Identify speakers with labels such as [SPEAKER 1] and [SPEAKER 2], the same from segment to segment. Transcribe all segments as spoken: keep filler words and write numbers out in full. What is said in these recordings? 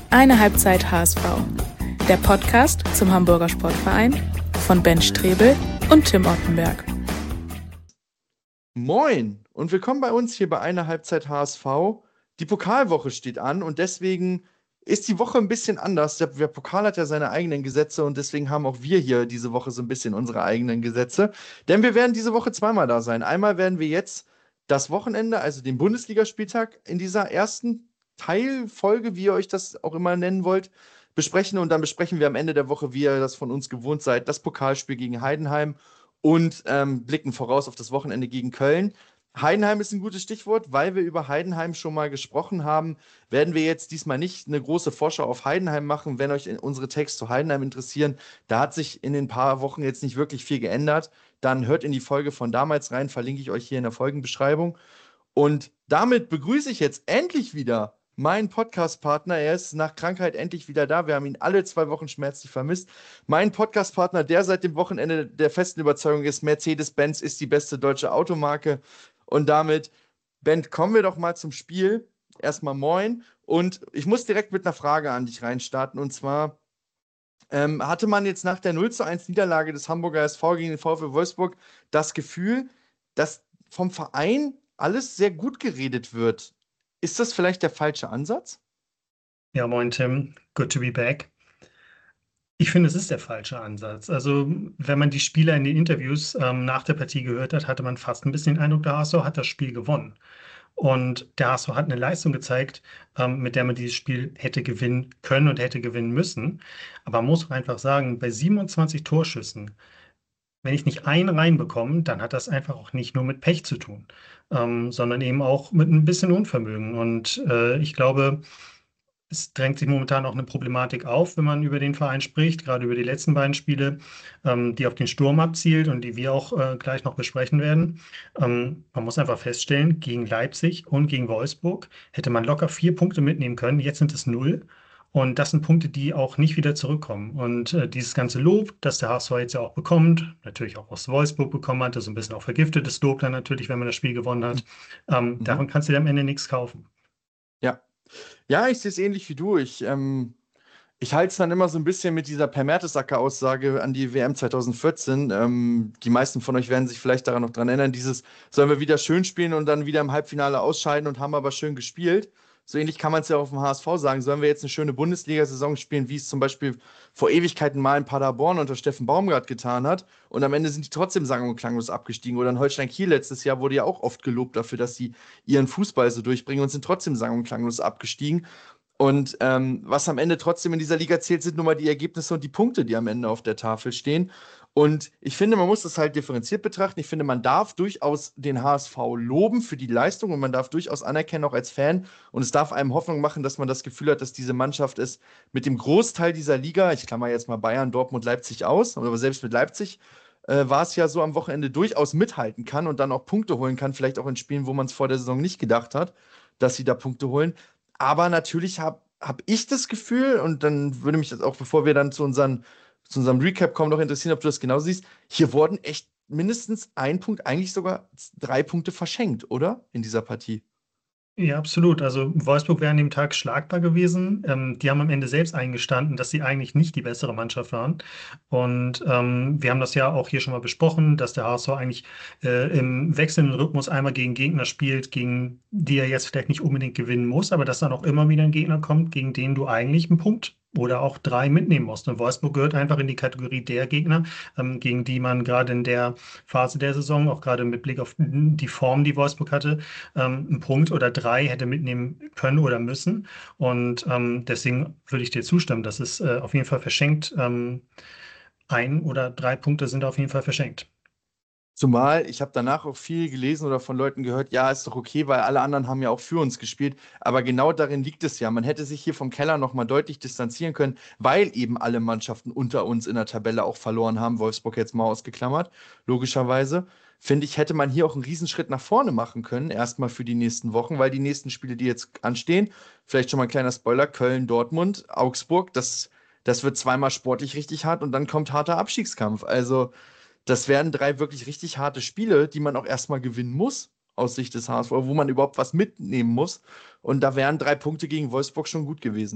[SPEAKER 1] Eine Halbzeit H S V, der Podcast zum Hamburger Sportverein von Ben Strebel und Tim Ottenberg.
[SPEAKER 2] Moin und willkommen bei uns hier bei Eine Halbzeit H S V. Die Pokalwoche steht an und deswegen ist die Woche ein bisschen anders. Der, der Pokal hat ja seine eigenen Gesetze und deswegen haben auch wir hier diese Woche so ein bisschen unsere eigenen Gesetze. Denn wir werden diese Woche zweimal da sein. Einmal werden wir jetzt das Wochenende, also den Bundesligaspieltag in dieser ersten Teilfolge, wie ihr euch das auch immer nennen wollt, besprechen. Und dann besprechen wir am Ende der Woche, wie ihr das von uns gewohnt seid, das Pokalspiel gegen Heidenheim und ähm, blicken voraus auf das Wochenende gegen Köln. Heidenheim ist ein gutes Stichwort, weil wir über Heidenheim schon mal gesprochen haben, werden wir jetzt diesmal nicht eine große Vorschau auf Heidenheim machen. Wenn euch unsere Texte zu Heidenheim interessieren, da hat sich in den paar Wochen jetzt nicht wirklich viel geändert, dann hört in die Folge von damals rein, verlinke ich euch hier in der Folgenbeschreibung. Und damit begrüße ich jetzt endlich wieder meinen Podcast-Partner. Er ist nach Krankheit endlich wieder da. Wir haben ihn alle zwei Wochen schmerzlich vermisst. Mein Podcast-Partner, der seit dem Wochenende der festen Überzeugung ist, Mercedes-Benz ist die beste deutsche Automarke. Und damit, Ben, kommen wir doch mal zum Spiel. Erstmal moin. Und ich muss direkt mit einer Frage an dich reinstarten. Und zwar, ähm, hatte man jetzt nach der null zu eins Niederlage des Hamburger S V gegen den VfL Wolfsburg das Gefühl, dass vom Verein alles sehr gut geredet wird? Ist das vielleicht der falsche Ansatz?
[SPEAKER 3] Ja, moin Tim, good to be back. Ich finde, es ist der falsche Ansatz. Also, wenn man die Spieler in den Interviews ähm, nach der Partie gehört hat, hatte man fast ein bisschen den Eindruck, der H S V hat das Spiel gewonnen. Und der H S V hat eine Leistung gezeigt, ähm, mit der man dieses Spiel hätte gewinnen können und hätte gewinnen müssen. Aber man muss einfach sagen, bei siebenundzwanzig Torschüssen, wenn ich nicht einen reinbekomme, dann hat das einfach auch nicht nur mit Pech zu tun, ähm, sondern eben auch mit ein bisschen Unvermögen. Und äh, ich glaube, es drängt sich momentan auch eine Problematik auf, wenn man über den Verein spricht, gerade über die letzten beiden Spiele, ähm, die auf den Sturm abzielt und die wir auch äh, gleich noch besprechen werden. Ähm, man muss einfach feststellen, gegen Leipzig und gegen Wolfsburg hätte man locker vier Punkte mitnehmen können. Jetzt sind es null. Und das sind Punkte, die auch nicht wieder zurückkommen. Und äh, dieses ganze Lob, das der H S V jetzt ja auch bekommt, natürlich auch aus Wolfsburg bekommen hat, also ein bisschen auch vergiftetes Lob dann natürlich, wenn man das Spiel gewonnen hat, ähm,
[SPEAKER 2] Mhm.
[SPEAKER 3] davon kannst du dir am Ende nichts kaufen.
[SPEAKER 2] Ja. Ja, ich sehe es ähnlich wie du. Ich, ähm, ich halte es dann immer so ein bisschen mit dieser Per Mertesacker-Aussage an die W M zwanzig vierzehn. Ähm, die meisten von euch werden sich vielleicht daran noch dran erinnern. Dieses, sollen wir wieder schön spielen und dann wieder im Halbfinale ausscheiden und haben aber schön gespielt. So ähnlich kann man es ja auf dem H S V sagen. Sollen wir jetzt eine schöne Bundesliga-Saison spielen, wie es zum Beispiel vor Ewigkeiten mal in Paderborn unter Steffen Baumgart getan hat. Und am Ende sind die trotzdem sang- und klanglos abgestiegen. Oder in Holstein Kiel letztes Jahr wurde ja auch oft gelobt dafür, dass sie ihren Fußball so durchbringen und sind trotzdem sang- und klanglos abgestiegen. Und ähm, was am Ende trotzdem in dieser Liga zählt, sind nun mal die Ergebnisse und die Punkte, die am Ende auf der Tafel stehen. Und ich finde, man muss das halt differenziert betrachten. Ich finde, man darf durchaus den H S V loben für die Leistung und man darf durchaus anerkennen, auch als Fan. Und es darf einem Hoffnung machen, dass man das Gefühl hat, dass diese Mannschaft es mit dem Großteil dieser Liga, ich klammer jetzt mal Bayern, Dortmund, Leipzig aus, aber selbst mit Leipzig äh, war es ja so am Wochenende durchaus mithalten kann und dann auch Punkte holen kann, vielleicht auch in Spielen, wo man es vor der Saison nicht gedacht hat, dass sie da Punkte holen. Aber natürlich habe hab ich das Gefühl, und dann würde mich das auch, bevor wir dann zu, unseren, zu unserem Recap kommen, noch interessieren, ob du das genau siehst. Hier wurden echt mindestens ein Punkt, eigentlich sogar drei Punkte verschenkt, oder? In dieser Partie.
[SPEAKER 3] Ja, absolut. Also Wolfsburg wäre an dem Tag schlagbar gewesen. Ähm, die haben am Ende selbst eingestanden, dass sie eigentlich nicht die bessere Mannschaft waren. Und ähm, wir haben das ja auch hier schon mal besprochen, dass der H S V eigentlich äh, im wechselnden Rhythmus einmal gegen Gegner spielt, gegen die er jetzt vielleicht nicht unbedingt gewinnen muss, aber dass dann auch immer wieder ein Gegner kommt, gegen den du eigentlich einen Punkt oder auch drei mitnehmen musst. Und Wolfsburg gehört einfach in die Kategorie der Gegner, ähm, gegen die man gerade in der Phase der Saison, auch gerade mit Blick auf die Form, die Wolfsburg hatte, ähm, einen Punkt oder drei hätte mitnehmen können oder müssen. Und ähm, deswegen würde ich dir zustimmen, dass es äh, auf jeden Fall verschenkt. Ähm, ein oder drei Punkte sind auf jeden Fall verschenkt.
[SPEAKER 2] Zumal, ich habe danach auch viel gelesen oder von Leuten gehört, ja, ist doch okay, weil alle anderen haben ja auch für uns gespielt. Aber genau darin liegt es ja. Man hätte sich hier vom Keller nochmal deutlich distanzieren können, weil eben alle Mannschaften unter uns in der Tabelle auch verloren haben. Wolfsburg jetzt mal ausgeklammert, logischerweise. Finde ich, hätte man hier auch einen Riesenschritt nach vorne machen können, erstmal für die nächsten Wochen, weil die nächsten Spiele, die jetzt anstehen, vielleicht schon mal ein kleiner Spoiler, Köln, Dortmund, Augsburg, das, das wird zweimal sportlich richtig hart und dann kommt harter Abstiegskampf. Also das wären drei wirklich richtig harte Spiele, die man auch erstmal gewinnen muss aus Sicht des H S V, wo man überhaupt was mitnehmen muss. Und da wären drei Punkte gegen Wolfsburg schon gut gewesen.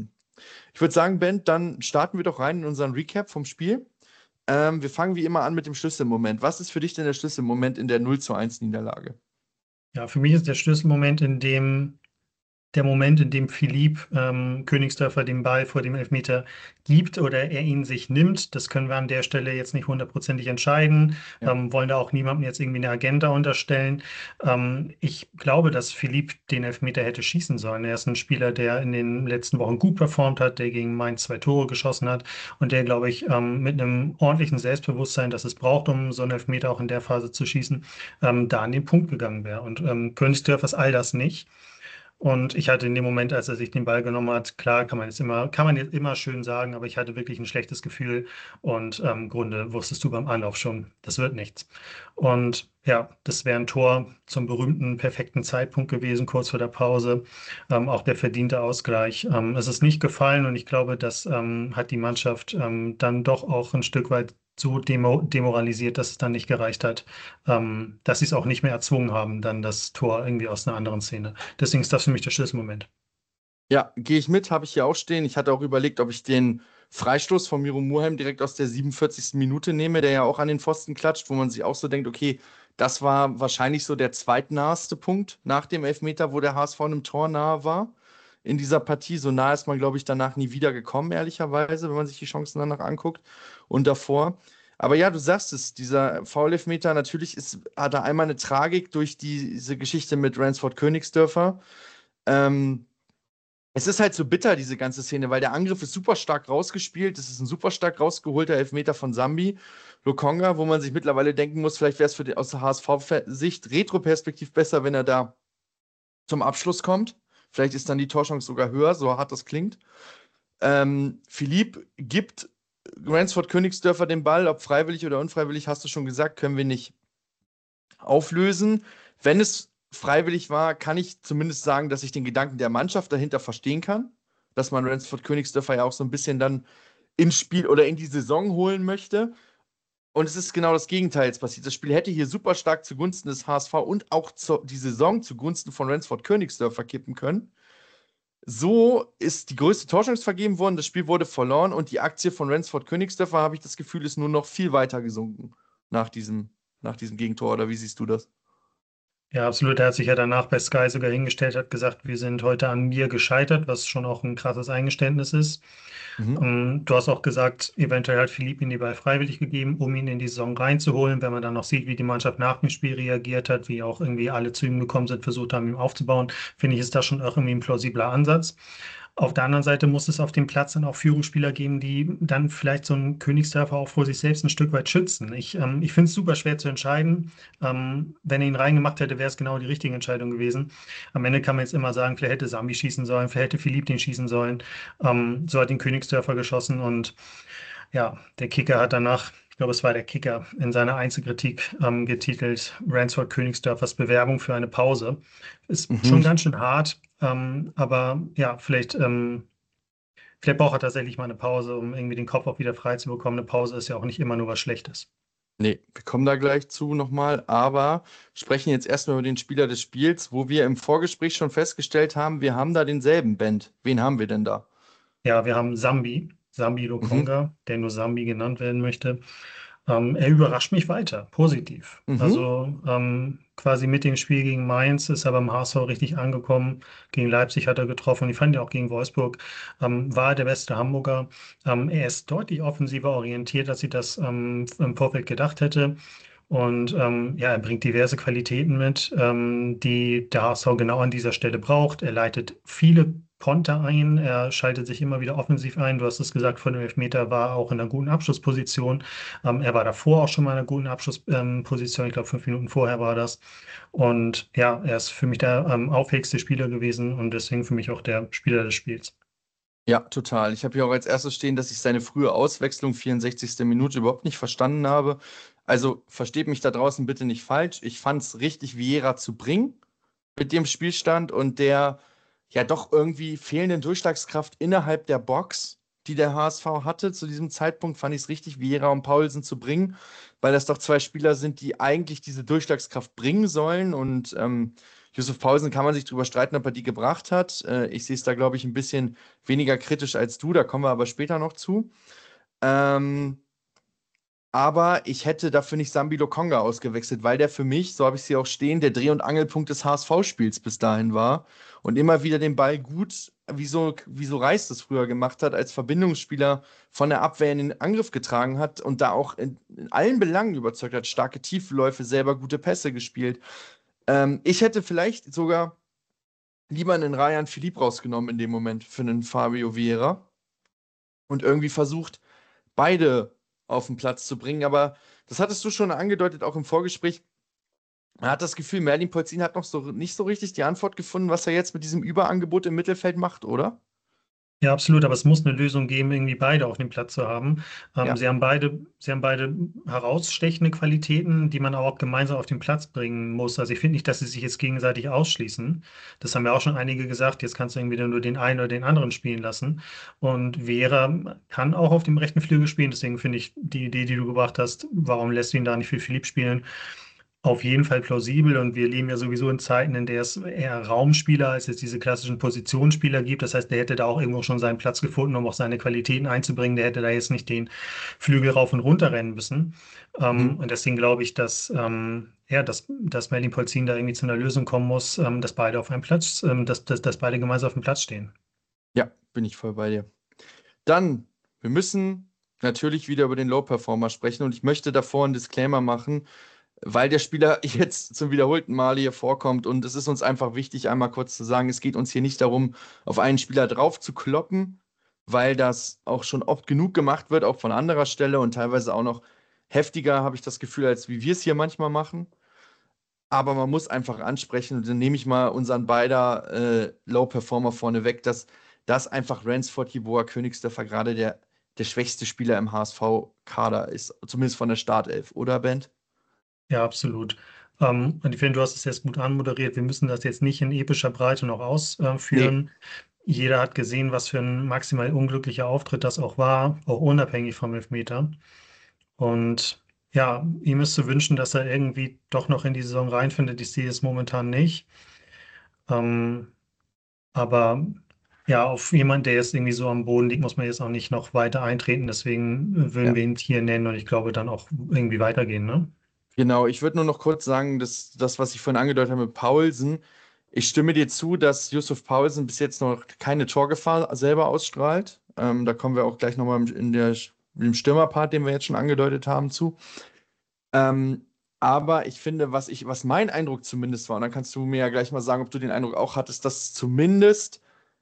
[SPEAKER 2] Ich würde sagen, Ben, dann starten wir doch rein in unseren Recap vom Spiel. Ähm, wir fangen wie immer an mit dem Schlüsselmoment. Was ist für dich denn der Schlüsselmoment in der null zu eins Niederlage?
[SPEAKER 3] Ja, für mich ist der Schlüsselmoment, in dem der Moment, in dem Philippe ähm, Königsdörfer den Ball vor dem Elfmeter gibt oder er ihn sich nimmt. Das können wir an der Stelle jetzt nicht hundertprozentig entscheiden,
[SPEAKER 2] Ja.
[SPEAKER 3] ähm, wollen da auch niemandem jetzt irgendwie eine Agenda unterstellen. Ähm, ich glaube, dass Philippe den Elfmeter hätte schießen sollen. Er ist ein Spieler, der in den letzten Wochen gut performt hat, der gegen Mainz zwei Tore geschossen hat und der, glaube ich, ähm, mit einem ordentlichen Selbstbewusstsein, das es braucht, um so einen Elfmeter auch in der Phase zu schießen, ähm, da an den Punkt gegangen wäre. Und ähm, Königsdörfer ist all das nicht. Und ich hatte in dem Moment, als er sich den Ball genommen hat, klar, kann man jetzt immer, kann man jetzt immer schön sagen, aber ich hatte wirklich ein schlechtes Gefühl und ähm, im Grunde wusstest du beim Anlauf schon, das wird nichts. Und ja, das wäre ein Tor zum berühmten perfekten Zeitpunkt gewesen, kurz vor der Pause. Ähm, auch der verdiente Ausgleich. Ähm, es ist nicht gefallen und ich glaube, das ähm, hat die Mannschaft ähm, dann doch auch ein Stück weit so demo demoralisiert, dass es dann nicht gereicht hat, ähm, dass sie es auch nicht mehr erzwungen haben, dann das Tor irgendwie aus einer anderen Szene. Deswegen ist das für mich der Schlüsselmoment.
[SPEAKER 2] Ja, gehe ich mit, habe ich hier auch stehen. Ich hatte auch überlegt, ob ich den Freistoß von Miro Murheim direkt aus der siebenundvierzigsten Minute nehme, der ja auch an den Pfosten klatscht, wo man sich auch so denkt, okay, das war wahrscheinlich so der zweitnaheste Punkt nach dem Elfmeter, wo der H S V einem Tor nahe war in dieser Partie. So nah ist man, glaube ich, danach nie wieder gekommen, ehrlicherweise, wenn man sich die Chancen danach anguckt und davor. Aber ja, du sagst es, dieser Foul-Elfmeter, natürlich ist, hat er einmal eine Tragik durch diese Geschichte mit Ransford Königsdörfer. Ähm, Es ist halt so bitter, diese ganze Szene, weil der Angriff ist super stark rausgespielt. Es ist ein super stark rausgeholter Elfmeter von Sambi Lokonga, wo man sich mittlerweile denken muss, vielleicht wäre es für den, aus der H S V-Sicht retroperspektiv besser, wenn er da zum Abschluss kommt. Vielleicht ist dann die Torchance sogar höher, so hart das klingt. Ähm, Philippe gibt Ransford Königsdörfer den Ball, ob freiwillig oder unfreiwillig, hast du schon gesagt, können wir nicht auflösen. Wenn es freiwillig war, kann ich zumindest sagen, dass ich den Gedanken der Mannschaft dahinter verstehen kann, dass man Ransford Königsdörfer ja auch so ein bisschen dann ins Spiel oder in die Saison holen möchte. Und es ist genau das Gegenteil jetzt passiert. Das Spiel hätte hier super stark zugunsten des H S V und auch zu, die Saison zugunsten von Ransford Königsdörfer kippen können. So ist die größte Torchance vergeben worden, das Spiel wurde verloren und die Aktie von Ransford Königsdörfer, habe ich das Gefühl, ist nur noch viel weiter gesunken nach diesem, nach diesem Gegentor. Oder wie siehst du das?
[SPEAKER 3] Ja, absolut. Er hat sich ja danach bei Sky sogar hingestellt, hat gesagt, wir sind heute an mir gescheitert, was schon auch ein krasses Eingeständnis ist.
[SPEAKER 2] Mhm.
[SPEAKER 3] Ähm, du hast auch gesagt, eventuell hat Philippe ihn die Ball freiwillig gegeben, um ihn in die Saison reinzuholen. Wenn man dann noch sieht, wie die Mannschaft nach dem Spiel reagiert hat, wie auch irgendwie alle zu ihm gekommen sind, versucht haben, ihm aufzubauen, finde ich, ist das schon irgendwie ein plausibler Ansatz. Auf der anderen Seite muss es auf dem Platz dann auch Führungsspieler geben, die dann vielleicht so einen Königsdörfer auch vor sich selbst ein Stück weit schützen. Ich, ähm, ich finde es super schwer zu entscheiden. Ähm, wenn er ihn reingemacht hätte, wäre es genau die richtige Entscheidung gewesen. Am Ende kann man jetzt immer sagen, vielleicht hätte Sambi schießen sollen, vielleicht hätte Philippe den schießen sollen. Ähm, so hat den Königsdörfer geschossen und ja, der Kicker hat danach, ich glaube, es war der Kicker, in seiner Einzelkritik ähm, getitelt, Ransford Königsdörfers Bewerbung für eine Pause. Ist
[SPEAKER 2] Mhm.
[SPEAKER 3] schon ganz schön hart, ähm, aber ja, vielleicht, ähm, vielleicht braucht er tatsächlich mal eine Pause, um irgendwie den Kopf auch wieder frei zu bekommen. Eine Pause ist ja auch nicht immer nur was Schlechtes.
[SPEAKER 2] Nee, wir kommen da gleich zu nochmal, aber sprechen jetzt erstmal über den Spieler des Spiels, wo wir im Vorgespräch schon festgestellt haben, wir haben da denselben Band. Wen haben wir denn da?
[SPEAKER 3] Ja, wir haben Sambi, Sambi
[SPEAKER 2] Mhm.
[SPEAKER 3] Lokonga, der nur Sambi genannt werden möchte. Ähm, er überrascht mich weiter, positiv.
[SPEAKER 2] Mhm.
[SPEAKER 3] Also ähm, quasi mit dem Spiel gegen Mainz ist er beim H S V richtig angekommen. Gegen Leipzig hat er getroffen. Ich fand ja auch gegen Wolfsburg ähm, war er der beste Hamburger. Ähm, er ist deutlich offensiver orientiert, als ich das ähm, im Vorfeld gedacht hätte. Und ähm, ja, er bringt diverse Qualitäten mit, ähm, die der H S V genau an dieser Stelle braucht. Er leitet viele Konter ein, er schaltet sich immer wieder offensiv ein. Du hast es gesagt, vor dem Elfmeter war er auch in einer guten Abschlussposition. Ähm, er war davor auch schon mal in einer guten Abschlussposition. Ich glaube, fünf Minuten vorher war das. Und ja, er ist für mich der ähm, auffälligste Spieler gewesen und deswegen für mich auch der Spieler des Spiels.
[SPEAKER 2] Ja, total. Ich habe hier auch als erstes stehen, dass ich seine frühe Auswechslung, vierundsechzigste Minute, überhaupt nicht verstanden habe. Also versteht mich da draußen bitte nicht falsch. Ich fand es richtig, Vieira zu bringen mit dem Spielstand und der ja doch irgendwie fehlenden Durchschlagskraft innerhalb der Box, die der H S V hatte. Zu diesem Zeitpunkt fand ich es richtig, Vieira und Paulsen zu bringen, weil das doch zwei Spieler sind, die eigentlich diese Durchschlagskraft bringen sollen. Und ähm, Yusuf Paulsen kann man sich drüber streiten, ob er die gebracht hat. Äh, ich sehe es da, glaube ich, ein bisschen weniger kritisch als du, da kommen wir aber später noch zu. Ähm, aber ich hätte dafür nicht Sambi Lokonga ausgewechselt, weil der für mich, so habe ich sie auch stehen, der Dreh- und Angelpunkt des H S V-Spiels bis dahin war und immer wieder den Ball gut, wie so, wie so Reis das früher gemacht hat, als Verbindungsspieler von der Abwehr in den Angriff getragen hat und da auch in, in allen Belangen überzeugt hat, starke Tiefläufe, selber gute Pässe gespielt. Ähm, ich hätte vielleicht sogar lieber einen Ryan Philippe rausgenommen in dem Moment für einen Fabio Vieira und irgendwie versucht, beide auf den Platz zu bringen. Aber das hattest du schon angedeutet, auch im Vorgespräch. Man hat das Gefühl, Merlin Polzin hat noch so nicht so richtig die Antwort gefunden, was er jetzt mit diesem Überangebot im Mittelfeld macht, oder?
[SPEAKER 3] Ja, absolut, aber es muss eine Lösung geben, irgendwie beide auf dem Platz zu haben. Ähm,
[SPEAKER 2] Ja.
[SPEAKER 3] sie haben beide, sie haben beide herausstechende Qualitäten, die man auch gemeinsam auf den Platz bringen muss. Also ich finde nicht, dass sie sich jetzt gegenseitig ausschließen. Das haben ja auch schon einige gesagt. Jetzt kannst du irgendwie nur den einen oder den anderen spielen lassen. Und Vera kann auch auf dem rechten Flügel spielen. Deswegen finde ich die Idee, die du gebracht hast, warum lässt du ihn da nicht für Philipp spielen, auf jeden Fall plausibel, und wir leben ja sowieso in Zeiten, in der es eher Raumspieler als jetzt diese klassischen Positionsspieler gibt. Das heißt, der hätte da auch irgendwo schon seinen Platz gefunden, um auch seine Qualitäten einzubringen. Der hätte da jetzt nicht den Flügel rauf und runter rennen müssen. Ähm,
[SPEAKER 2] Mhm.
[SPEAKER 3] und deswegen glaube ich, dass, ähm, ja, dass, dass Merlin Polzin da irgendwie zu einer Lösung kommen muss, ähm, dass beide auf einem Platz, ähm, dass, dass, dass beide gemeinsam auf dem Platz stehen.
[SPEAKER 2] Ja, bin ich voll bei dir. Dann, wir müssen natürlich wieder über den Low-Performer sprechen und ich möchte davor einen Disclaimer machen, weil der Spieler jetzt zum wiederholten Male hier vorkommt und es ist uns einfach wichtig, einmal kurz zu sagen, es geht uns hier nicht darum, auf einen Spieler drauf zu kloppen, weil das auch schon oft genug gemacht wird, auch von anderer Stelle und teilweise auch noch heftiger, habe ich das Gefühl, als wie wir es hier manchmal machen. Aber man muss einfach ansprechen, und dann nehme ich mal unseren beider äh, Low-Performer vorne weg, dass das einfach Ransford Yeboah Königsdörfer gerade der, der schwächste Spieler im H S V-Kader ist, zumindest von der Startelf, oder Bent?
[SPEAKER 3] Ja, absolut. Ähm, und ich finde, du hast es jetzt gut anmoderiert. Wir müssen das jetzt nicht in epischer Breite noch
[SPEAKER 2] Nee,
[SPEAKER 3] ausführen. Jeder hat gesehen, was für ein maximal unglücklicher Auftritt das auch war, auch unabhängig vom Elfmeter. Und ja, ihm ist zu wünschen, dass er irgendwie doch noch in die Saison reinfindet. Ich sehe es momentan nicht. Ähm, aber ja, auf jemanden, der jetzt irgendwie so am Boden liegt, muss man jetzt auch nicht noch weiter eintreten. Deswegen würden
[SPEAKER 2] ja.
[SPEAKER 3] wir ihn hier nennen und ich glaube dann auch irgendwie weitergehen, ne?
[SPEAKER 2] Genau, ich würde nur noch kurz sagen, dass das, was ich vorhin angedeutet habe mit Paulsen, ich stimme dir zu, dass Yusuf Paulsen bis jetzt noch keine Torgefahr selber ausstrahlt. Ähm, da kommen wir auch gleich nochmal in der, im Stürmerpart, den wir jetzt schon angedeutet haben, zu. Ähm, aber ich finde, was ich, was mein Eindruck zumindest war, und dann kannst du mir ja gleich mal sagen, ob du den Eindruck auch hattest, dass zumindest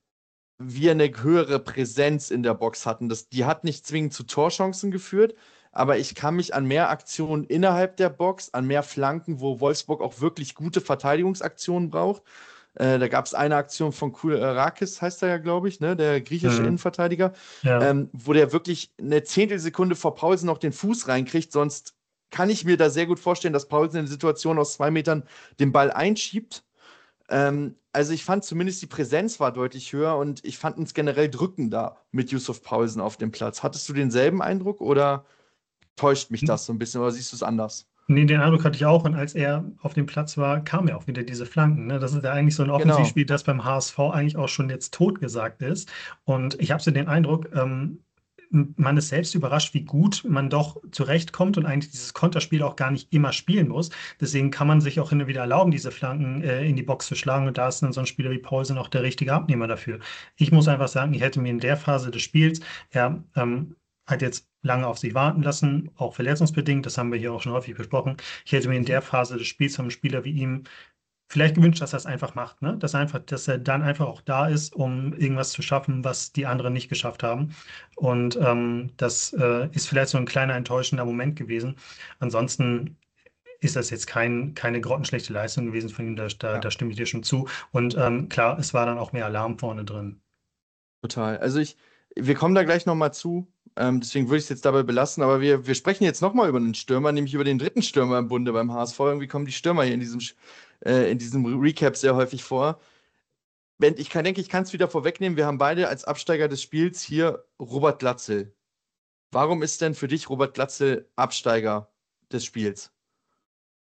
[SPEAKER 2] wir eine höhere Präsenz in der Box hatten. Das, die hat nicht zwingend zu Torchancen geführt, aber ich kann mich an mehr Aktionen innerhalb der Box, an mehr Flanken, wo Wolfsburg auch wirklich gute Verteidigungsaktionen braucht. Äh, da gab es eine Aktion von Kourakis, heißt er ja, glaube ich, ne, der griechische
[SPEAKER 3] Mhm.
[SPEAKER 2] Innenverteidiger,
[SPEAKER 3] Ja.
[SPEAKER 2] ähm, wo der wirklich eine Zehntelsekunde vor Paulsen noch den Fuß reinkriegt. Sonst kann ich mir da sehr gut vorstellen, dass Paulsen in der Situation aus zwei Metern den Ball einschiebt. Ähm, also ich fand zumindest die Präsenz war deutlich höher und ich fand uns generell drückender mit Yusuf Paulsen auf dem Platz. Hattest du denselben Eindruck oder täuscht mich das so ein bisschen oder siehst du es anders?
[SPEAKER 3] Nee, den Eindruck hatte ich auch. Und als er auf dem Platz war, kamen ja auch wieder diese Flanken. Ne? Das ist ja eigentlich so ein
[SPEAKER 2] Genau.
[SPEAKER 3] Offensivspiel, das beim H S V eigentlich auch schon jetzt totgesagt ist. Und ich habe so den Eindruck, ähm, man ist selbst überrascht, wie gut man doch zurechtkommt und eigentlich dieses Konterspiel auch gar nicht immer spielen muss. Deswegen kann man sich auch hin und wieder erlauben, diese Flanken äh, in die Box zu schlagen. Und da ist dann so ein Spieler wie Paulsen auch der richtige Abnehmer dafür. Ich muss einfach sagen, ich hätte mir in der Phase des Spiels, ja, ähm, hat jetzt lange auf sich warten lassen, auch verletzungsbedingt, das haben wir hier auch schon häufig besprochen. Ich hätte mir in
[SPEAKER 2] Mhm.
[SPEAKER 3] der Phase des Spiels von einem Spieler wie ihm vielleicht gewünscht, dass er es einfach macht, ne? Dass einfach, dass er dann einfach auch da ist, um irgendwas zu schaffen, was die anderen nicht geschafft haben. Und ähm, das äh, ist vielleicht so ein kleiner enttäuschender Moment gewesen. Ansonsten ist das jetzt kein, keine grottenschlechte Leistung gewesen von ihm, da, da,
[SPEAKER 2] Ja,
[SPEAKER 3] da stimme ich dir schon zu. Und ähm, klar, es war dann auch mehr Alarm vorne drin.
[SPEAKER 2] total. Also ich, wir kommen da gleich nochmal zu. Ähm, deswegen würde ich es jetzt dabei belassen, aber wir, wir sprechen jetzt nochmal über einen Stürmer, nämlich über den dritten Stürmer im Bunde beim H S V. Irgendwie kommen die Stürmer hier in diesem, Sch- äh, in diesem Recap sehr häufig vor. Ben, ich kann, denke, ich kann es wieder vorwegnehmen. Wir haben beide als Absteiger des Spiels hier Robert Glatzel. Warum ist denn für dich Robert Glatzel Absteiger des Spiels?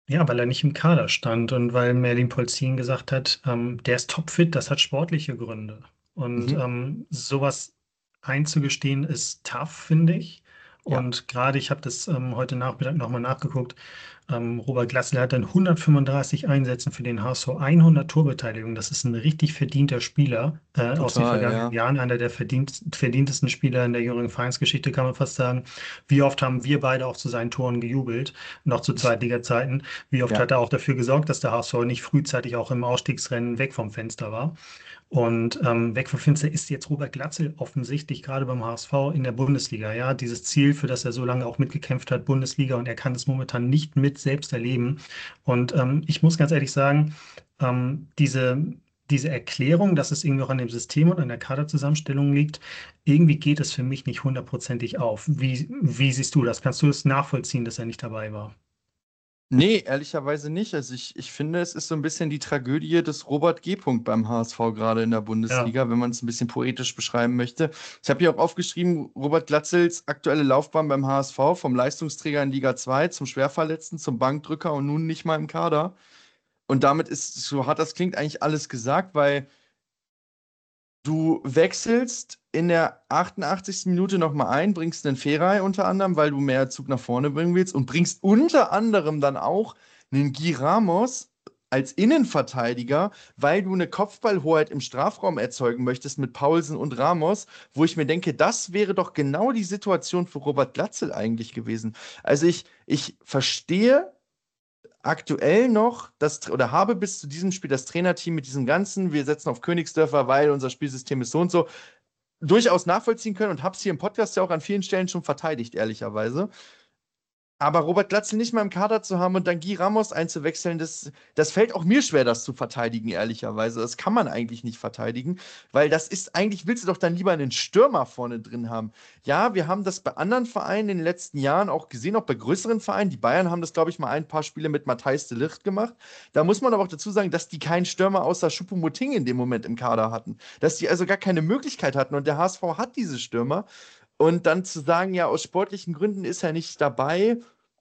[SPEAKER 3] Ja, weil er nicht im Kader stand und weil Merlin Polzin gesagt hat, ähm, der ist topfit, das hat sportliche Gründe. Und
[SPEAKER 2] Mhm.
[SPEAKER 3] ähm, sowas einzugestehen ist tough, finde ich.
[SPEAKER 2] Ja,
[SPEAKER 3] Und gerade, ich habe das ähm, heute Nachmittag nochmal nachgeguckt, ähm, Robert Glatzel hat dann hundertfünfunddreißig Einsätzen für den H S V, hundert Torbeteiligung. Das ist ein richtig verdienter Spieler äh, aus den
[SPEAKER 2] total,
[SPEAKER 3] vergangenen
[SPEAKER 2] ja.
[SPEAKER 3] Jahren, einer der verdient, verdientesten Spieler in der jüngeren Vereinsgeschichte, kann man fast sagen. Wie oft haben wir beide auch zu seinen Toren gejubelt, noch zu Zweitliga-Zeiten? Wie oft
[SPEAKER 2] Ja.
[SPEAKER 3] hat er auch dafür gesorgt, dass der H S V nicht frühzeitig auch im Ausstiegsrennen weg vom Fenster war? Und ähm, weg vom Fenster ist jetzt Robert Glatzel offensichtlich gerade beim H S V in der Bundesliga. Ja, dieses Ziel, für das er so lange auch mitgekämpft hat, Bundesliga, und er kann es momentan nicht mit selbst erleben. Und ähm, ich muss ganz ehrlich sagen, ähm, diese, diese Erklärung, dass es irgendwie auch an dem System und an der Kaderzusammenstellung liegt, irgendwie geht es für mich nicht hundertprozentig auf. Wie, wie siehst du das? Kannst du es nachvollziehen, dass er nicht dabei war?
[SPEAKER 2] Nee, ehrlicherweise nicht. Also ich, ich finde, es ist so ein bisschen die Tragödie des Robert G. Punkt beim H S V gerade in der
[SPEAKER 3] Ja.
[SPEAKER 2] Bundesliga, wenn man es ein bisschen poetisch beschreiben möchte. Ich habe hier auch aufgeschrieben, Robert Glatzels aktuelle Laufbahn beim H S V, vom Leistungsträger in Liga zwei zum Schwerverletzten, zum Bankdrücker und nun nicht mal im Kader. Und damit ist, so hart das klingt, eigentlich alles gesagt, weil du wechselst in der achtundachtzigsten Minute nochmal ein, bringst einen Feray unter anderem, weil du mehr Zug nach vorne bringen willst und bringst unter anderem dann auch einen Guy Ramos als Innenverteidiger, weil du eine Kopfballhoheit im Strafraum erzeugen möchtest mit Paulsen und Ramos, wo ich mir denke, das wäre doch genau die Situation für Robert Glatzel eigentlich gewesen. Also ich, ich verstehe aktuell noch das, oder habe bis zu diesem Spiel das Trainerteam mit diesem ganzen, wir setzen auf Königsdörfer, weil unser Spielsystem ist so und so, durchaus nachvollziehen können und habe es hier im Podcast ja auch an vielen Stellen schon verteidigt, ehrlicherweise. Aber Robert Glatzel nicht mal im Kader zu haben und dann Guy Ramos einzuwechseln, das, das fällt auch mir schwer, das zu verteidigen, ehrlicherweise. Das kann man eigentlich nicht verteidigen, weil das ist, eigentlich willst du doch dann lieber einen Stürmer vorne drin haben. Ja, wir haben das bei anderen Vereinen in den letzten Jahren auch gesehen, auch bei größeren Vereinen. Die Bayern haben das, glaube ich, mal ein paar Spiele mit Matthijs de Ligt gemacht. Da muss man aber auch dazu sagen, dass die keinen Stürmer außer Choupo-Moting in dem Moment im Kader hatten. Dass die also gar keine Möglichkeit hatten und der H S V hat diese Stürmer. Und dann zu sagen, ja, aus sportlichen Gründen ist er nicht dabei,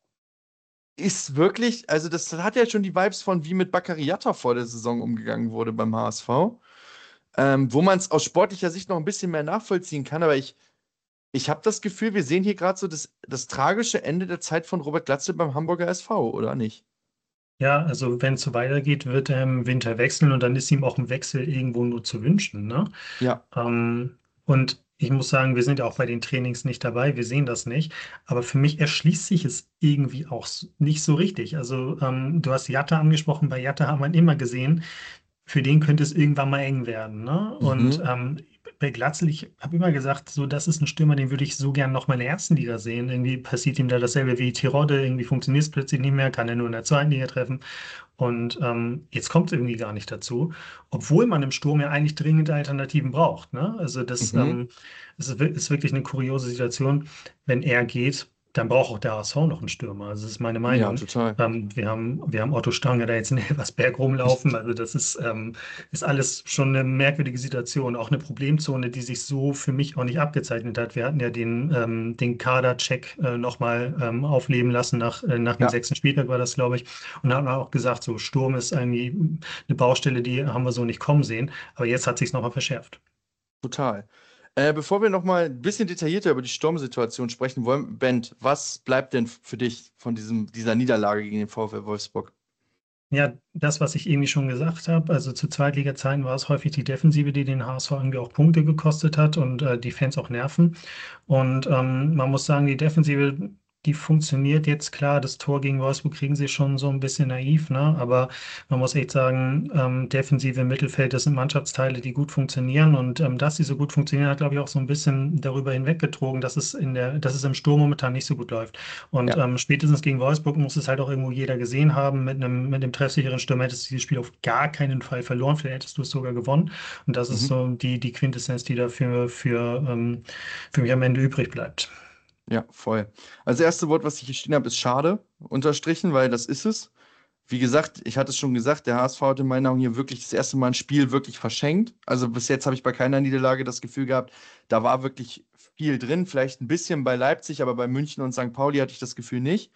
[SPEAKER 2] ist wirklich, also das hat ja schon die Vibes von, wie mit Baccariata vor der Saison umgegangen wurde beim H S V, ähm, wo man es aus sportlicher Sicht noch ein bisschen mehr nachvollziehen kann, aber ich, ich habe das Gefühl, wir sehen hier gerade so das, das tragische Ende der Zeit von Robert Glatzel beim Hamburger S V, oder nicht?
[SPEAKER 3] Ja, also wenn es so weitergeht, wird er im Winter wechseln und dann ist ihm auch ein Wechsel irgendwo nur zu wünschen, ne?
[SPEAKER 2] Ja.
[SPEAKER 3] Ähm, und ich muss sagen, wir sind ja auch bei den Trainings nicht dabei, wir sehen das nicht. Aber für mich erschließt sich es irgendwie auch s- nicht so richtig. Also ähm, du hast Jatta angesprochen, bei Jatta haben wir immer gesehen, für den könnte es irgendwann mal eng werden. Ne? Und
[SPEAKER 2] Mhm.
[SPEAKER 3] ähm, bei Glatzel, ich habe immer gesagt, so, das ist ein Stürmer, den würde ich so gern noch mal in der ersten Liga sehen. Irgendwie passiert ihm da dasselbe wie Tirode, irgendwie funktioniert es plötzlich nicht mehr, kann er nur in der zweiten Liga treffen. Und ähm, jetzt kommt es irgendwie gar nicht dazu, obwohl man im Sturm ja eigentlich dringend Alternativen braucht. Ne? Also das
[SPEAKER 2] Mhm.
[SPEAKER 3] ähm, es ist, wir- ist wirklich eine kuriose Situation. Wenn er geht, dann braucht auch der H S V noch einen Stürmer. Also das ist meine
[SPEAKER 2] Ja,
[SPEAKER 3] Meinung.
[SPEAKER 2] total.
[SPEAKER 3] Ähm, wir haben, wir haben Otto Stange da jetzt in Elversberg rumlaufen. Also das ist, ähm, ist alles schon eine merkwürdige Situation. Auch eine Problemzone, die sich so für mich auch nicht abgezeichnet hat. Wir hatten ja den, ähm, den Kader-Check äh, nochmal ähm, aufleben lassen. Nach, äh, nach dem
[SPEAKER 2] Ja,
[SPEAKER 3] sechsten Spieltag war das, glaube ich. Und da haben wir auch gesagt, so Sturm ist irgendwie eine Baustelle, die haben wir so nicht kommen sehen. Aber jetzt hat sich es nochmal verschärft.
[SPEAKER 2] total. Äh, bevor wir noch mal ein bisschen detaillierter über die Sturmsituation sprechen wollen, Bent, was bleibt denn für dich von diesem, dieser Niederlage gegen den VfL Wolfsburg?
[SPEAKER 3] Ja, das, was ich irgendwie schon gesagt habe, also zu Zweitliga-Zeiten war es häufig die Defensive, die den H S V irgendwie auch Punkte gekostet hat und äh, die Fans auch nerven. Und ähm, man muss sagen, die Defensive, die funktioniert jetzt klar. Das Tor gegen Wolfsburg kriegen sie schon so ein bisschen naiv, ne? Aber man muss echt sagen, ähm, Defensive im Mittelfeld, das sind Mannschaftsteile, die gut funktionieren. Und ähm, dass sie so gut funktionieren, hat, glaube ich, auch so ein bisschen darüber hinweggetragen, dass es in der, dass es im Sturm momentan nicht so gut läuft. Und
[SPEAKER 2] Ja.
[SPEAKER 3] ähm, spätestens gegen Wolfsburg muss es halt auch irgendwo jeder gesehen haben. Mit einem, mit einem treffsicheren Stürmer hättest du dieses Spiel auf gar keinen Fall verloren. Vielleicht hättest du es sogar gewonnen. Und das ist
[SPEAKER 2] Mhm.
[SPEAKER 3] so die, die Quintessenz, die da für, für, ähm, für mich am Ende übrig bleibt.
[SPEAKER 2] Ja, voll. Also das erste Wort, was ich hier stehen habe, ist schade, unterstrichen, weil das ist es. Wie gesagt, ich hatte es schon gesagt, der H S V hat in meinen Augen hier wirklich das erste Mal ein Spiel wirklich verschenkt. Also bis jetzt habe ich bei keiner Niederlage das Gefühl gehabt, da war wirklich viel drin. Vielleicht ein bisschen bei Leipzig, aber bei München und Sankt Pauli hatte ich das Gefühl nicht.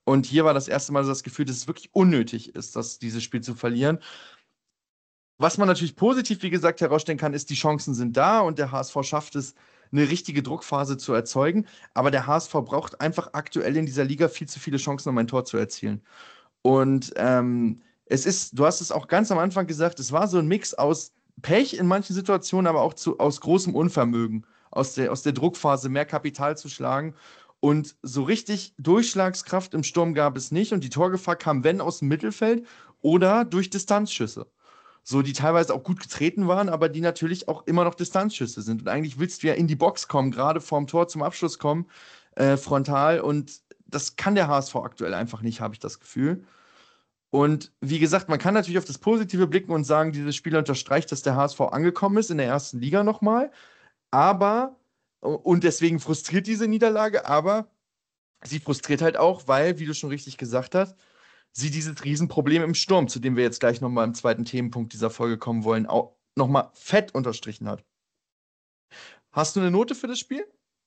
[SPEAKER 2] Und hier war das erste Mal so das Gefühl, dass es wirklich unnötig ist, das, dieses Spiel zu verlieren. Was man natürlich positiv, wie gesagt, herausstellen kann, ist, die Chancen sind da und der H S V schafft es, eine richtige Druckphase zu erzeugen. Aber der H S V braucht einfach aktuell in dieser Liga viel zu viele Chancen, um ein Tor zu erzielen. Und ähm, es ist, du hast es auch ganz am Anfang gesagt, es war so ein Mix aus Pech in manchen Situationen, aber auch zu, aus großem Unvermögen, aus der, aus der Druckphase mehr Kapital zu schlagen. Und so richtig Durchschlagskraft im Sturm gab es nicht. Und die Torgefahr kam, wenn, aus dem Mittelfeld oder durch Distanzschüsse. So, die teilweise auch gut getreten waren, aber die natürlich auch immer noch Distanzschüsse sind. Und eigentlich willst du ja in die Box kommen, gerade vorm Tor zum Abschluss kommen, äh, frontal. Und das kann der H S V aktuell einfach nicht, habe ich das Gefühl. Und wie gesagt, man kann natürlich auf das Positive blicken und sagen, dieses Spiel unterstreicht, dass der H S V angekommen ist in der ersten Liga nochmal. Aber, und deswegen frustriert diese Niederlage, aber sie frustriert halt auch, weil, wie du schon richtig gesagt hast, sie dieses Riesenproblem im Sturm, zu dem wir jetzt gleich nochmal im zweiten Themenpunkt dieser Folge kommen wollen, auch nochmal fett unterstrichen hat. Hast du eine Note für das Spiel?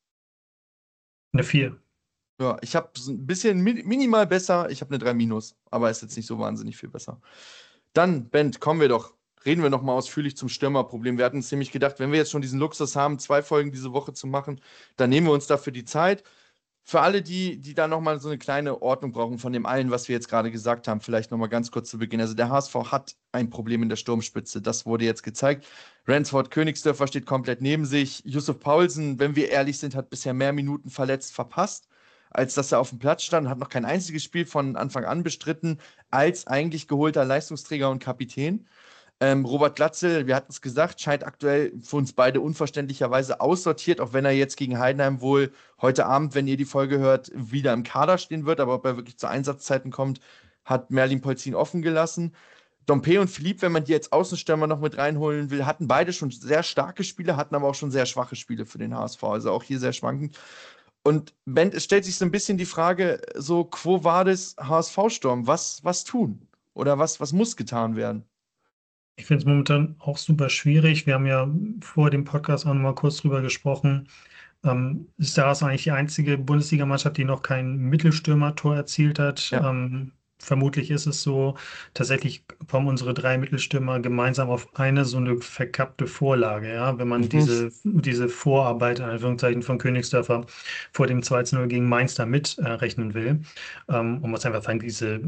[SPEAKER 3] Eine vier.
[SPEAKER 2] Ja, ich habe es ein bisschen mi- minimal besser. Ich habe eine drei minus, aber ist jetzt nicht so wahnsinnig viel besser. Dann, Bent, kommen wir doch. Reden wir nochmal ausführlich zum Stürmerproblem. Wir hatten uns nämlich gedacht, wenn wir jetzt schon diesen Luxus haben, zwei Folgen diese Woche zu machen, dann nehmen wir uns dafür die Zeit. Für alle, die, die da nochmal so eine kleine Ordnung brauchen von dem allen, was wir jetzt gerade gesagt haben, vielleicht nochmal ganz kurz zu Beginn. Also der H S V hat ein Problem in der Sturmspitze. Das wurde jetzt gezeigt. Ransford Königsdörfer steht komplett neben sich. Yusuf Paulsen, wenn wir ehrlich sind, hat bisher mehr Minuten verletzt verpasst, als dass er auf dem Platz stand. Hat noch kein einziges Spiel von Anfang an bestritten, als eigentlich geholter Leistungsträger und Kapitän. Ähm, Robert Glatzel, wir hatten es gesagt, scheint aktuell für uns beide unverständlicherweise aussortiert, auch wenn er jetzt gegen Heidenheim wohl heute Abend, wenn ihr die Folge hört, wieder im Kader stehen wird. Aber ob er wirklich zu Einsatzzeiten kommt, hat Merlin Polzin offen gelassen. Dompe und Philipp, wenn man die als Außenstürmer noch mit reinholen will, hatten beide schon sehr starke Spiele, hatten aber auch schon sehr schwache Spiele für den H S V. Also auch hier sehr schwankend. Und Ben, es stellt sich so ein bisschen die Frage, so quo vadis H S V-Sturm, was, was tun? Oder was, was muss getan werden?
[SPEAKER 3] Ich finde es momentan auch super schwierig. Wir haben ja vor dem Podcast auch noch mal kurz drüber gesprochen. Ähm, ist der H S V eigentlich die einzige Bundesligamannschaft, die noch kein Mittelstürmer-Tor erzielt hat?
[SPEAKER 2] Ja.
[SPEAKER 3] Ähm, vermutlich ist es so. Tatsächlich kommen unsere drei Mittelstürmer gemeinsam auf eine so eine verkappte Vorlage. Ja? Wenn man
[SPEAKER 2] Mhm.
[SPEAKER 3] diese, diese Vorarbeit, in Anführungszeichen, von Königsdörfer vor dem zwei zu null gegen Mainz da mitrechnen will. Ähm, und muss einfach sagen, diese,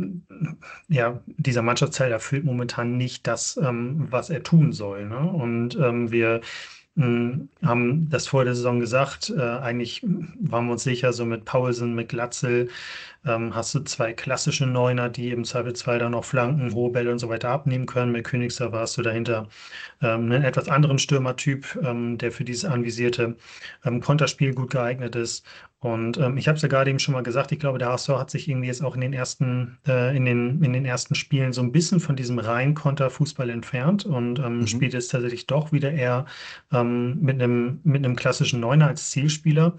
[SPEAKER 3] ja, dieser Mannschaftsteil erfüllt momentan nicht das, ähm, was er tun soll. Ne? Und ähm, wir mh, haben das vor der Saison gesagt. Äh, eigentlich waren wir uns sicher, so mit Paulsen, mit Glatzel ähm, hast du zwei klassische Neuner, die im Zweifelsfall dann noch Flanken, hohe Bälle und so weiter abnehmen können. Mit Königsdörfer hast du dahinter ähm, einen etwas anderen Stürmertyp, ähm, der für dieses anvisierte ähm, Konterspiel gut geeignet ist. Und ähm, ich habe es ja gerade eben schon mal gesagt, ich glaube, der H S V hat sich irgendwie jetzt auch in den ersten, äh, in den, in den ersten Spielen so ein bisschen von diesem reinen Konterfußball entfernt und ähm,
[SPEAKER 2] Mhm.
[SPEAKER 3] spielt jetzt tatsächlich doch wieder eher ähm, mit einem, mit einem klassischen Neuner als Zielspieler.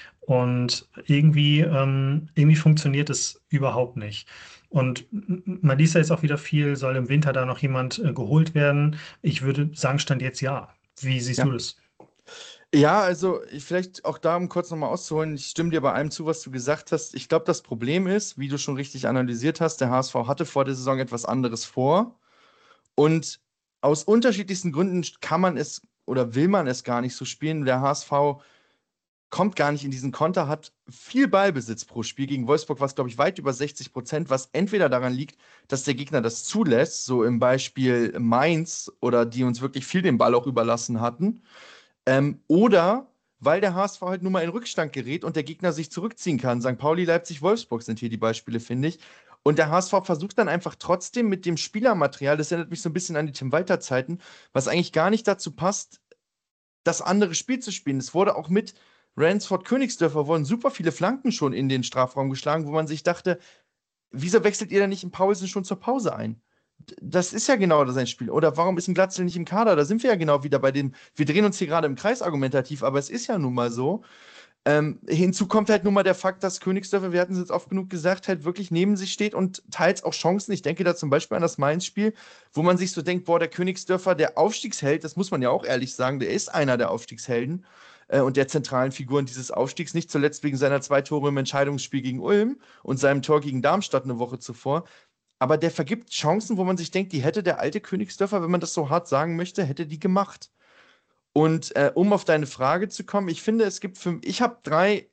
[SPEAKER 3] Und irgendwie, ähm, irgendwie funktioniert es überhaupt nicht. Und m- man liest ja jetzt auch wieder viel, soll im Winter da noch jemand äh, geholt werden? Ich würde sagen, Stand jetzt ja. Wie siehst
[SPEAKER 2] Ja.
[SPEAKER 3] du das?
[SPEAKER 2] Ja, also ich, vielleicht auch da, um kurz nochmal auszuholen, ich stimme dir bei allem zu, was du gesagt hast. Ich glaube, das Problem ist, wie du schon richtig analysiert hast, der H S V hatte vor der Saison etwas anderes vor. Und aus unterschiedlichsten Gründen kann man es oder will man es gar nicht so spielen. Der H S V kommt gar nicht in diesen Konter, hat viel Ballbesitz pro Spiel. Gegen Wolfsburg war es, glaube ich, weit über sechzig Prozent, was entweder daran liegt, dass der Gegner das zulässt, so im Beispiel Mainz, oder die uns wirklich viel den Ball auch überlassen hatten, ähm, oder weil der H S V halt nur mal in Rückstand gerät und der Gegner sich zurückziehen kann. Sankt Pauli, Leipzig, Wolfsburg sind hier die Beispiele, finde ich. Und der H S V versucht dann einfach trotzdem mit dem Spielermaterial, das erinnert mich so ein bisschen an die Tim Walter-Zeiten, was eigentlich gar nicht dazu passt, das andere Spiel zu spielen. Es wurde auch mit Ransford Königsdörfer wurden super viele Flanken schon in den Strafraum geschlagen, wo man sich dachte, wieso wechselt ihr denn nicht in Paulsen schon zur Pause ein? D- Das ist ja genau sein Spiel. Oder warum ist ein Glatzel nicht im Kader? Da sind wir ja genau wieder bei dem, wir drehen uns hier gerade im Kreis argumentativ, aber es ist ja nun mal so. Ähm, hinzu kommt halt nun mal der Fakt, dass Königsdörfer, wir hatten es jetzt oft genug gesagt, halt wirklich neben sich steht und teils auch Chancen. Ich denke da zum Beispiel an das Mainz-Spiel, wo man sich so denkt, boah, der Königsdörfer, der Aufstiegsheld, das muss man ja auch ehrlich sagen, der ist einer der Aufstiegshelden äh, und der zentralen Figuren dieses Aufstiegs, nicht zuletzt wegen seiner zwei Tore im Entscheidungsspiel gegen Ulm und seinem Tor gegen Darmstadt eine Woche zuvor. Aber der vergibt Chancen, wo man sich denkt, die hätte der alte Königsdörfer, wenn man das so hart sagen möchte, hätte die gemacht. Und äh, um auf deine Frage zu kommen, ich finde, es gibt für, ich habe drei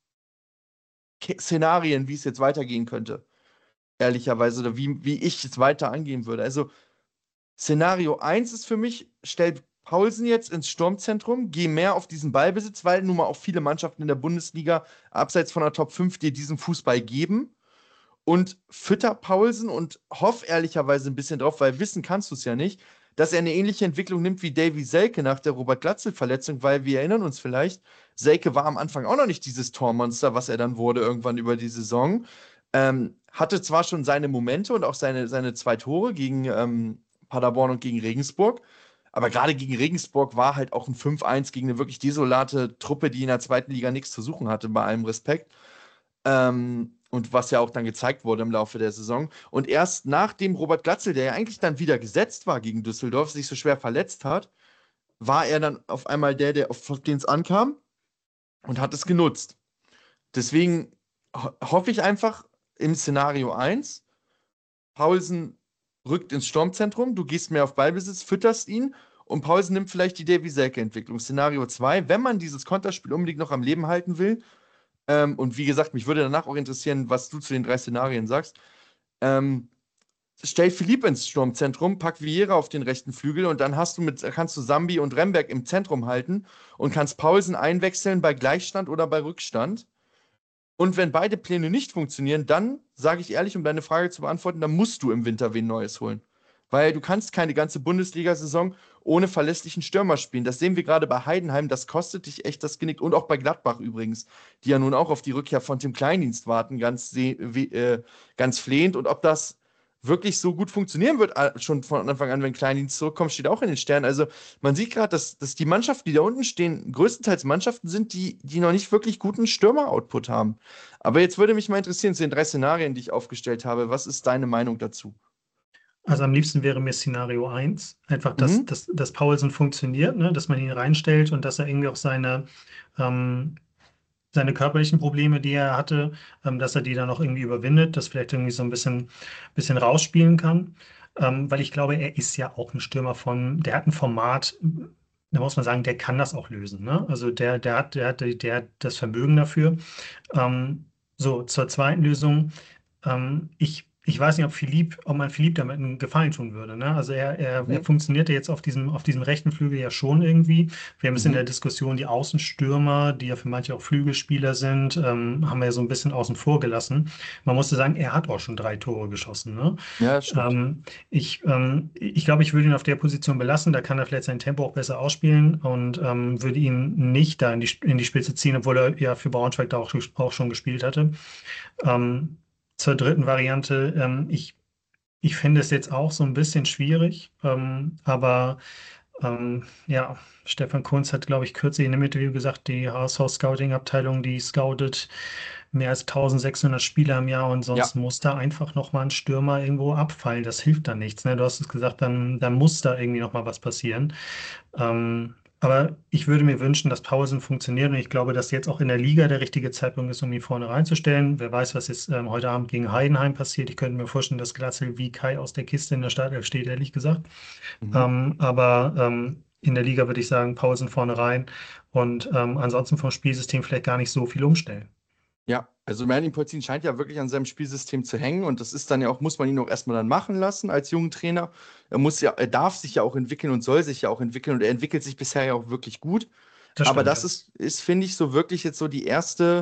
[SPEAKER 2] Ke- Szenarien, wie es jetzt weitergehen könnte, ehrlicherweise, oder wie, wie ich es weiter angehen würde. Also, Szenario eins ist für mich, stellt Paulsen jetzt ins Sturmzentrum, geh mehr auf diesen Ballbesitz, weil nun mal auch viele Mannschaften in der Bundesliga abseits von der Top fünf dir diesen Fußball geben und fütter Paulsen und hoff ehrlicherweise ein bisschen drauf, weil wissen kannst du es ja nicht, dass er eine ähnliche Entwicklung nimmt wie Davy Selke nach der Robert-Glatzel-Verletzung, weil wir erinnern uns vielleicht, Selke war am Anfang auch noch nicht dieses Tormonster, was er dann wurde irgendwann über die Saison. Ähm, hatte zwar schon seine Momente und auch seine, seine zwei Tore gegen ähm, Paderborn und gegen Regensburg, aber gerade gegen Regensburg war halt auch ein fünf eins gegen eine wirklich desolate Truppe, die in der zweiten Liga nichts zu suchen hatte, bei allem Respekt. Ähm, und was ja auch dann gezeigt wurde im Laufe der Saison. Und erst nachdem Robert Glatzel, der ja eigentlich dann wieder gesetzt war gegen Düsseldorf, sich so schwer verletzt hat, war er dann auf einmal der, der auf den es ankam und hat es genutzt. Deswegen ho hoffe ich einfach im Szenario eins, Paulsen rückt ins Sturmzentrum, du gehst mehr auf Ballbesitz, fütterst ihn und Paulsen nimmt vielleicht die Davy Selke-Entwicklung. Szenario zwei, wenn man dieses Konterspiel unbedingt noch am Leben halten will, ähm, und wie gesagt, mich würde danach auch interessieren, was du zu den drei Szenarien sagst. Ähm, Stell Philipp ins Sturmzentrum, pack Vieira auf den rechten Flügel und dann hast du mit, kannst du Sambi und Remberg im Zentrum halten und kannst Paulsen einwechseln bei Gleichstand oder bei Rückstand. Und wenn beide Pläne nicht funktionieren, dann, sage ich ehrlich, um deine Frage zu beantworten, dann musst du im Winter wen Neues holen. Weil du kannst keine ganze Bundesliga-Saison ohne verlässlichen Stürmer spielen. Das sehen wir gerade bei Heidenheim, das kostet dich echt das Genick. Und auch bei Gladbach übrigens, die ja nun auch auf die Rückkehr von Tim Kleindienst warten, ganz, äh, ganz flehend. Und ob das wirklich so gut funktionieren wird, äh, schon von Anfang an, wenn Kleindienst zurückkommt, steht auch in den Sternen. Also man sieht gerade, dass, dass die Mannschaften, die da unten stehen, größtenteils Mannschaften sind, die, die noch nicht wirklich guten Stürmer-Output haben. Aber jetzt würde mich mal interessieren, zu den drei Szenarien, die ich aufgestellt habe, was ist deine Meinung dazu?
[SPEAKER 3] Also am liebsten wäre mir Szenario eins, einfach, dass,
[SPEAKER 2] Mhm.
[SPEAKER 3] dass, dass Paulsen funktioniert, ne? Dass man ihn reinstellt und dass er irgendwie auch seine, ähm, seine körperlichen Probleme, die er hatte, ähm, dass er die dann auch irgendwie überwindet, das vielleicht irgendwie so ein bisschen, bisschen rausspielen kann. Ähm, weil ich glaube, er ist ja auch ein Stürmer von, der hat ein Format, da muss man sagen, der kann das auch lösen. Ne? Also der, der hat, der hat, der hat das Vermögen dafür. Ähm, so, zur zweiten Lösung. Ähm, ich, ich weiß nicht, ob Philipp, ob man Philipp damit einen Gefallen tun würde. Ne? Also er, er, er
[SPEAKER 2] Mhm.
[SPEAKER 3] funktionierte jetzt auf diesem, auf diesem rechten Flügel ja schon irgendwie. Wir haben es in der
[SPEAKER 2] Mhm.
[SPEAKER 3] Diskussion, die Außenstürmer, die ja für manche auch Flügelspieler sind, ähm, haben wir ja so ein bisschen außen vor gelassen. Man musste sagen, er hat auch schon drei Tore geschossen. Ne?
[SPEAKER 2] Ja, das stimmt.
[SPEAKER 3] Ähm, ich ähm, ich glaube, ich würde ihn auf der Position belassen. Da kann er vielleicht sein Tempo auch besser ausspielen und ähm, würde ihn nicht da in die, in die Spitze ziehen, obwohl er ja für Braunschweig da auch, auch schon gespielt hatte. Ähm, zur dritten Variante, ähm, ich, ich finde es jetzt auch so ein bisschen schwierig, ähm, aber ähm, ja, Stefan Kunz hat, glaube ich, kürzlich in einem Interview gesagt, die H S V-Scouting-Abteilung, die scoutet mehr als eintausendsechshundert Spieler im Jahr und sonst
[SPEAKER 2] Ja,
[SPEAKER 3] muss da einfach nochmal ein Stürmer irgendwo abfallen. Das hilft dann nichts. Ne? Du hast es gesagt, dann, dann muss da irgendwie nochmal was passieren. Ähm, aber ich würde mir wünschen, dass Pausen funktionieren und ich glaube, dass jetzt auch in der Liga der richtige Zeitpunkt ist, um ihn vorne reinzustellen. Wer weiß, was jetzt ähm, heute Abend gegen Heidenheim passiert. Ich könnte mir vorstellen, dass Glatzel wie Kai aus der Kiste in der Startelf steht, ehrlich gesagt.
[SPEAKER 2] mhm.
[SPEAKER 3] Ähm, aber ähm, in der Liga würde ich sagen, Pausen vorne rein und ähm, ansonsten vom Spielsystem vielleicht gar nicht so viel umstellen.
[SPEAKER 2] Ja, also Merlin Polzin scheint ja wirklich an seinem Spielsystem zu hängen und das ist dann ja auch, muss man ihn auch erstmal dann machen lassen als jungen Trainer. Er muss ja, er darf sich ja auch entwickeln und soll sich ja auch entwickeln und er entwickelt sich bisher ja auch wirklich gut.
[SPEAKER 3] Das
[SPEAKER 2] Aber
[SPEAKER 3] stimmt,
[SPEAKER 2] das
[SPEAKER 3] ja.
[SPEAKER 2] ist, ist, finde ich, so wirklich jetzt so die erste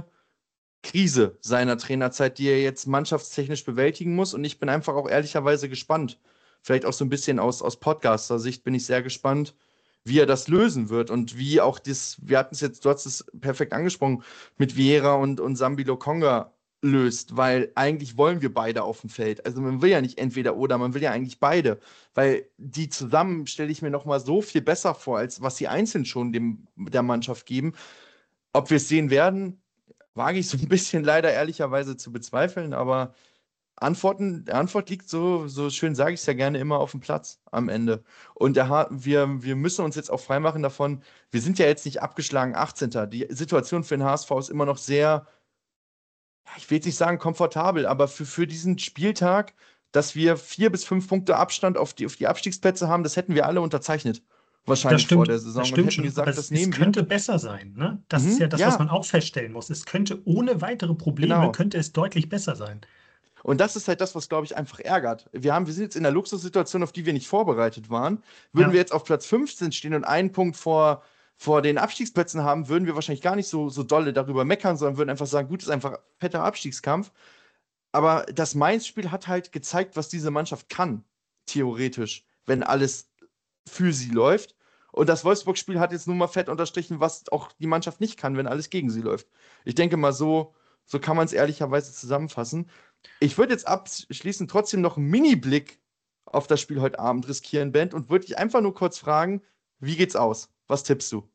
[SPEAKER 2] Krise seiner Trainerzeit, die er jetzt mannschaftstechnisch bewältigen muss. Und ich bin einfach auch ehrlicherweise gespannt. Vielleicht auch so ein bisschen aus, aus Podcaster-Sicht bin ich sehr gespannt, wie er das lösen wird und wie auch das, wir hatten es jetzt, du hast es perfekt angesprochen, mit Vieira und, und Sambi Lokonga löst, weil eigentlich wollen wir beide auf dem Feld. Also man will ja nicht entweder oder, man will ja eigentlich beide, weil die zusammen stelle ich mir noch mal so viel besser vor, als was sie einzeln schon dem, der Mannschaft geben. Ob wir es sehen werden, wage ich so ein bisschen leider ehrlicherweise zu bezweifeln, aber Antworten, die Antwort liegt so, so schön sage ich es ja gerne immer auf dem Platz am Ende. Und der H- wir, wir müssen uns jetzt auch freimachen davon, wir sind ja jetzt nicht abgeschlagen achtzehnter. Die Situation für den H S V ist immer noch sehr, ja, ich will jetzt nicht sagen komfortabel, aber für, für diesen Spieltag, dass wir vier bis fünf Punkte Abstand auf die, auf die Abstiegsplätze haben, das hätten wir alle unterzeichnet.
[SPEAKER 3] Das
[SPEAKER 2] Wahrscheinlich vor
[SPEAKER 3] stimmt,
[SPEAKER 2] der
[SPEAKER 3] das
[SPEAKER 2] Saison und
[SPEAKER 3] stimmt
[SPEAKER 2] hätten
[SPEAKER 3] schon, aber
[SPEAKER 2] gesagt,
[SPEAKER 3] es,
[SPEAKER 2] das
[SPEAKER 3] es
[SPEAKER 2] nehmen wir.
[SPEAKER 3] könnte besser sein, ne? Das ist
[SPEAKER 2] Mhm,
[SPEAKER 3] ja das, was
[SPEAKER 2] ja,
[SPEAKER 3] man auch feststellen muss. Es könnte ohne weitere Probleme,
[SPEAKER 2] genau.
[SPEAKER 3] könnte es deutlich besser sein.
[SPEAKER 2] Und das ist halt das, was, glaube ich, einfach ärgert. Wir haben, wir sind jetzt in einer Luxussituation, auf die wir nicht vorbereitet waren. Würden wir
[SPEAKER 3] Ja,
[SPEAKER 2] jetzt auf Platz fünfzehn stehen und einen Punkt vor, vor den Abstiegsplätzen haben, würden wir wahrscheinlich gar nicht so, so dolle darüber meckern, sondern würden einfach sagen, gut, ist einfach fetter Abstiegskampf. Aber das Mainz-Spiel hat halt gezeigt, was diese Mannschaft kann, theoretisch, wenn alles für sie läuft. Und das Wolfsburg-Spiel hat jetzt nur mal fett unterstrichen, was auch die Mannschaft nicht kann, wenn alles gegen sie läuft. Ich denke mal, so, so kann man es ehrlicherweise zusammenfassen. Ich würde jetzt abschließend trotzdem noch einen Mini-Blick auf das Spiel heute Abend riskieren, Ben, und würde dich einfach nur kurz fragen, wie geht's aus? Was tippst du?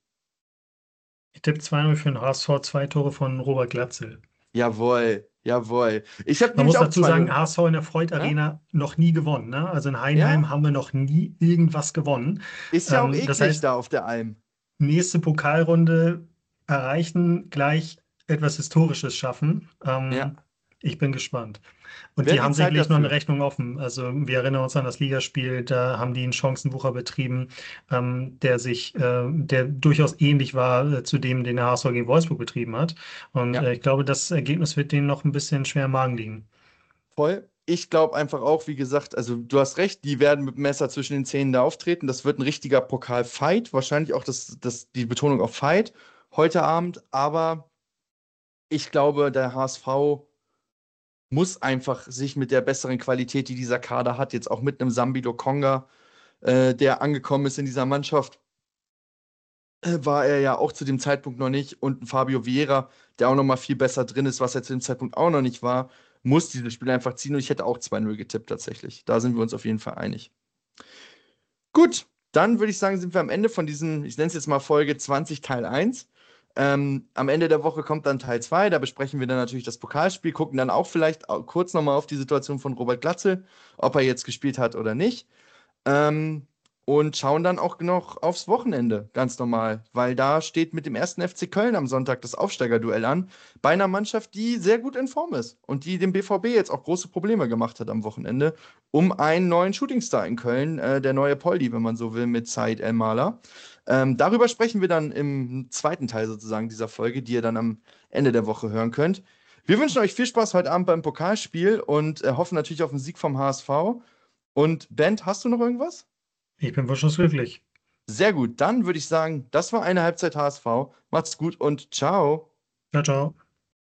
[SPEAKER 3] ich tippe zwei null für den H S V, zwei Tore von Robert Glatzel.
[SPEAKER 2] Jawohl, jawohl. Ich habe
[SPEAKER 3] Man
[SPEAKER 2] nämlich
[SPEAKER 3] muss
[SPEAKER 2] auch
[SPEAKER 3] dazu
[SPEAKER 2] zwei
[SPEAKER 3] sagen,
[SPEAKER 2] null.
[SPEAKER 3] H S V in der Freud
[SPEAKER 2] Ja?
[SPEAKER 3] Arena noch nie gewonnen, ne? Also in
[SPEAKER 2] Ja?
[SPEAKER 3] Heidenheim haben wir noch nie irgendwas gewonnen.
[SPEAKER 2] Ist ja auch
[SPEAKER 3] Ähm, das
[SPEAKER 2] eklig
[SPEAKER 3] heißt,
[SPEAKER 2] da auf der Alm.
[SPEAKER 3] nächste Pokalrunde erreichen, gleich etwas Historisches schaffen.
[SPEAKER 2] Ja.
[SPEAKER 3] Ähm, ich bin gespannt. Und die
[SPEAKER 2] Wäre die
[SPEAKER 3] haben
[SPEAKER 2] Zeit
[SPEAKER 3] sicherlich noch eine
[SPEAKER 2] dafür.
[SPEAKER 3] Rechnung offen. Also wir erinnern uns an das Ligaspiel, da haben die einen Chancenwucher betrieben, ähm, der sich, äh, der durchaus ähnlich war äh, zu dem, den der H S V gegen Wolfsburg betrieben hat. Und
[SPEAKER 2] Ja.
[SPEAKER 3] äh, ich glaube, das Ergebnis wird denen noch ein bisschen schwer im Magen liegen.
[SPEAKER 2] Voll. Ich glaube einfach auch, wie gesagt, also du hast recht, die werden mit dem Messer zwischen den Zähnen da auftreten. Das wird ein richtiger Pokal-Fight. Wahrscheinlich auch das, das, die Betonung auf Fight heute Abend. Aber ich glaube, der H S V muss einfach sich mit der besseren Qualität, die dieser Kader hat, jetzt auch mit einem Sambi Lokonga, äh, der angekommen ist in dieser Mannschaft, äh, war er ja auch zu dem Zeitpunkt noch nicht. Und ein Fabio Vieira, der auch noch mal viel besser drin ist, was er zu dem Zeitpunkt auch noch nicht war, muss dieses Spiel einfach ziehen. Und ich hätte auch zwei null getippt tatsächlich. Da sind wir uns auf jeden Fall einig. Gut, dann würde ich sagen, sind wir am Ende von diesem, ich nenne es jetzt mal Folge zwanzig Teil eins. Ähm, am Ende der Woche kommt dann Teil zwei, da besprechen wir dann natürlich das Pokalspiel, gucken dann auch vielleicht au- kurz nochmal auf die Situation von Robert Glatzel, ob er jetzt gespielt hat oder nicht. Ähm, und schauen dann auch noch aufs Wochenende, ganz normal, weil da steht mit dem ersten F C Köln am Sonntag das Aufsteigerduell an, bei einer Mannschaft, die sehr gut in Form ist und die dem B V B jetzt auch große Probleme gemacht hat am Wochenende, um einen neuen Shootingstar in Köln, äh, der neue Poldi, wenn man so will, mit Said El-Maler. Ähm, darüber sprechen wir dann im zweiten Teil sozusagen dieser Folge, die ihr dann am Ende der Woche hören könnt. Wir wünschen euch viel Spaß heute Abend beim Pokalspiel und äh, hoffen natürlich auf den Sieg vom H S V. Und Ben, hast du noch irgendwas?
[SPEAKER 3] Ich bin wunschlos glücklich.
[SPEAKER 2] Sehr gut, dann würde ich sagen, das war eine Halbzeit H S V. Macht's gut und ciao.
[SPEAKER 3] Ciao, ciao.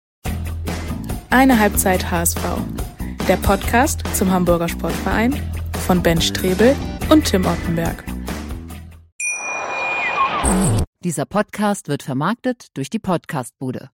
[SPEAKER 1] Eine Halbzeit H S V. Der Podcast zum Hamburger Sportverein von Ben Strebel und Tim Ottenberg.
[SPEAKER 4] Dieser Podcast wird vermarktet durch die Podcastbude.